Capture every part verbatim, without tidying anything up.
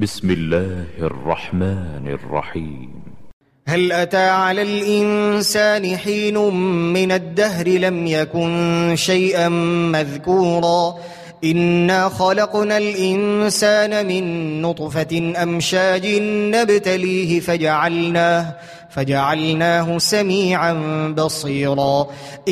بسم الله الرحمن الرحيم. هل أتى على الإنسان حين من الدهر لم يكن شيئا مذكورا إنا خلقنا الإنسان من نطفة أمشاج نبتليه فجعلناه فجعلناه سميعا بصيرا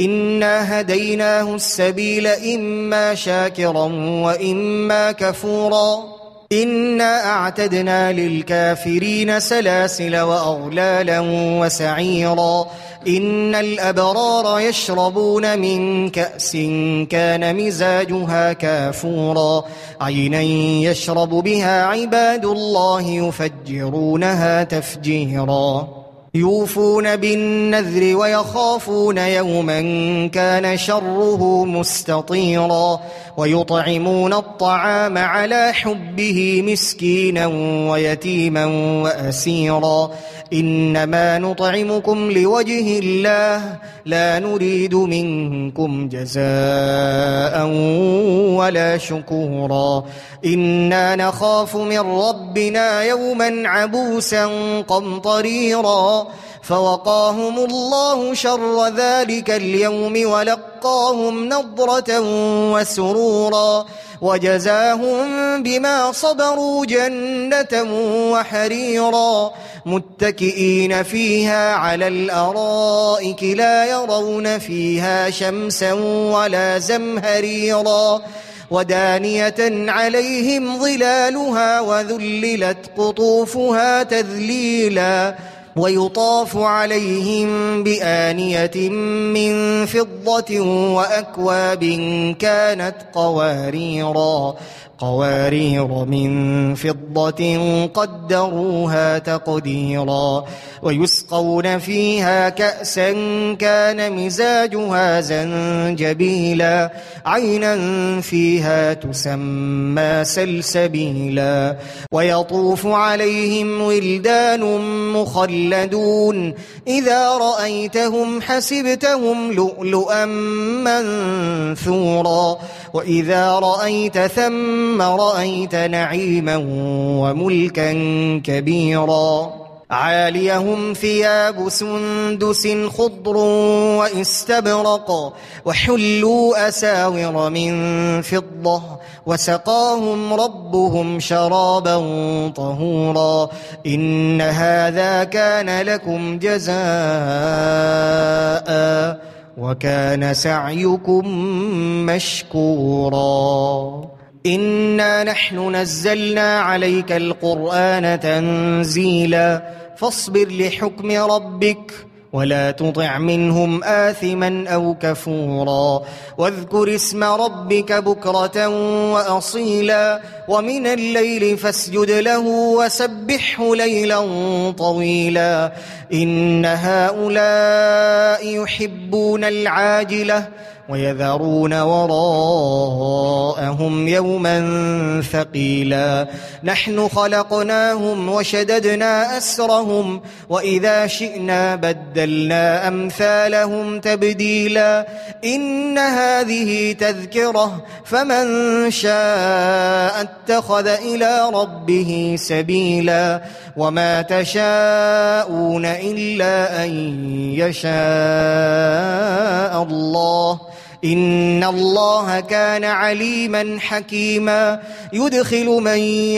إنا هديناه السبيل إما شاكرا وإما كفورا إنا أعتدنا للكافرين سلاسل وأغلالا وسعيرا إن الأبرار يشربون من كأس كان مزاجها كافورا عينا يشرب بها عباد الله يفجرونها تفجيرا يوفون بالنذر ويخافون يوما كان شره مستطيرا ويطعمون الطعام على حبه مسكينا ويتيما وأسيرا إنما نطعمكم لوجه الله لا نريد منكم جزاء ولا شكورا إنا نخاف من ربنا يوما عبوسا قمطريرا فوقاهم الله شر ذلك اليوم ولقاهم نضرة وسرورا وجزاهم بما صبروا جنة وحريرا متكئين فيها على الأرائك لا يرون فيها شمسا ولا زمهريرا ودانية عليهم ظلالها وذللت قطوفها تذليلا ويطاف عليهم بآنية من فضة وأكواب كانت قواريرا قوارير من فضة قدروها تقديرا ويسقون فيها كأسا كان مزاجها زنجبيلا عينا فيها تسمى سلسبيلا ويطوف عليهم ولدان مخلدون إذا رأيتهم حسبتهم لؤلؤا منثورا وإذا رأيت ثم رأيت نعيما وملكا كبيرا عاليهم ثياب سندس خضر واستبرق وحلوا أساور من فضة وسقاهم ربهم شرابا طهورا إن هذا كان لكم جزاء وكان سعيكم مشكورا إنا نحن نزلنا عليك القرآن تنزيلا فاصبر لحكم ربك ولا تطع منهم آثما أو كفورا واذكر اسم ربك بكرة وأصيلا ومن الليل فاسجد له وسبحه ليلا طويلا إن هؤلاء يحبون العاجلة ويذرون وراءهم يوما ثقيلا نحن خلقناهم وشددنا أسرهم وإذا شئنا بدلنا أمثالهم تبديلا إن هذه تذكرة فمن شاء اتخذ إلى ربه سبيلا وما تشاءون إلا أن يشاء الله إن الله كان عليما حكيما يدخل من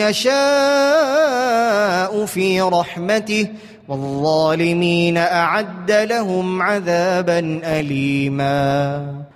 يشاء في رحمته والظالمين أعد لهم عذابا أليما.